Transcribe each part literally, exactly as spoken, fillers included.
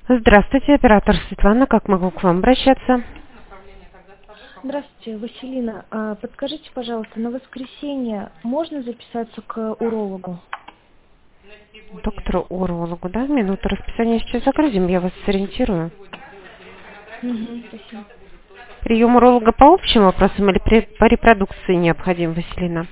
Здравствуйте, оператор Светлана. Как могу к вам обращаться? Здравствуйте, Василина. А подскажите, пожалуйста, на воскресенье можно записаться к урологу? Доктору урологу, да? Минуту расписания сейчас загрузим, я вас сориентирую. Угу, спасибо. Прием уролога по общим вопросам или при- по репродукции необходим, Василина?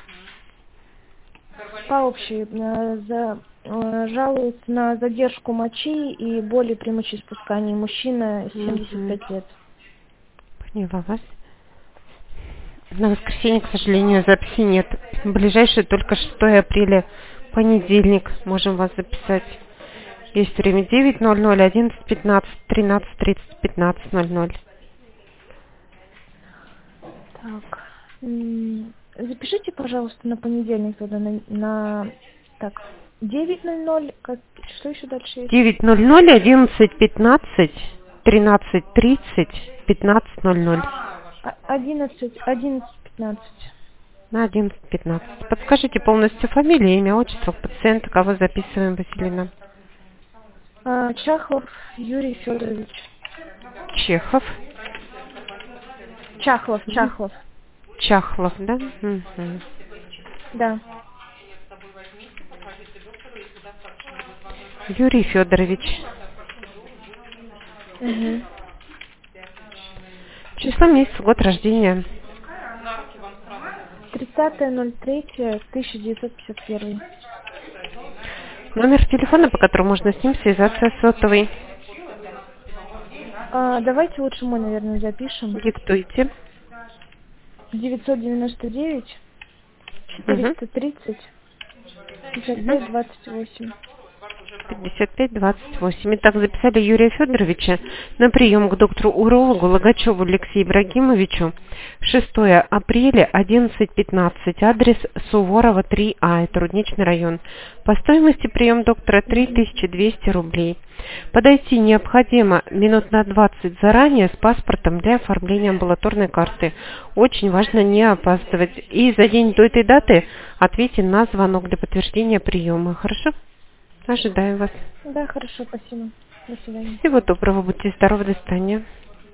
По общей, э, за, э, жалуется на задержку мочи и боли при мочеиспускании. Мужчина, семьдесят Угу. пять лет. Поняла вас. На воскресенье, к сожалению, записи нет. Ближайшее только шестое апреля, понедельник. Можем вас записать. Есть время девять ноль ноль, одиннадцать пятнадцать, тринадцать тридцать, пятнадцать ноль ноль. Так, м, запишите, пожалуйста, на понедельник тогда на, на так, девять ноль ноль, как, что еще дальше есть? девять ноль ноль, одиннадцать пятнадцать, тринадцать тридцать, пятнадцать ноль ноль. А- одиннадцать, одиннадцать пятнадцать. На одиннадцать пятнадцать. Подскажите полностью фамилию, имя, отчество пациента, кого записываем, Василина? А, Чахлов Юрий Федорович. Чехов. Чахлов, Чахлов. Чахлов, да? Мгм. Да. Юрий Федорович. Угу. Число, месяц, год рождения. тридцатое ноль третье тысяча девятьсот пятьдесят один. Номер телефона, по которому можно с ним связаться, сотовый. А, давайте лучше мы, наверное, запишем. Диктуйте. девятьсот девяносто девять Угу. четыреста тридцать пятьдесят Угу. пять двадцать восемь. пятьдесят пять двадцать восемь. Итак, записали Юрия Федоровича на прием к доктору-урологу Логачеву Алексею Ибрагимовичу шестое апреля, одиннадцать пятнадцать. Адрес Суворова три А, это Рудничный район. По стоимости прием доктора три тысячи двести рублей. Подойти необходимо минут на двадцать заранее с паспортом для оформления амбулаторной карты. Очень важно не опаздывать. И за день до этой даты ответьте на звонок для подтверждения приема. Хорошо? Ожидаю вас. Да, хорошо, спасибо. До свидания. Всего доброго, будьте здоровы, до свидания.